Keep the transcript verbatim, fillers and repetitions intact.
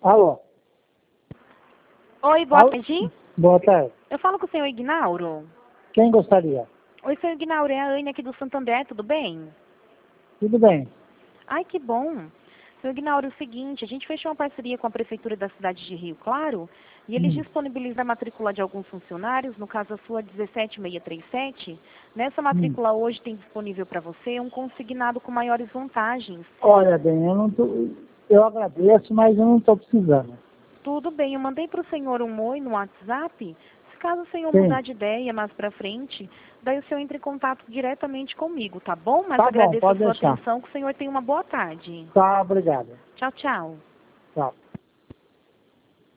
Alô? Oi, boa Alô? tarde. Boa tarde. Eu falo com o senhor Ignauro. Quem gostaria? Oi, senhor Ignauro, é a Anne aqui do Santander, tudo bem? Tudo bem. Ai, que bom. Senhor Ignauro, é o seguinte, a gente fechou uma parceria com a Prefeitura da cidade de Rio Claro e eles Hum. disponibilizam a matrícula de alguns funcionários, no caso a sua dezessete mil seiscentos e trinta e sete. Nessa Hum. matrícula hoje tem disponível para você um consignado com maiores vantagens. Olha bem, eu não tô, eu agradeço, mas eu não estou precisando. Tudo bem, eu mandei para o senhor um oi no WhatsApp. Se caso o senhor Sim. mudar de ideia mais para frente, daí o senhor entre em contato diretamente comigo, tá bom? Mas Tá bom, agradeço a pode sua deixar. atenção, que o senhor tenha uma boa tarde. Tá, obrigado. Tchau, tchau. Tchau.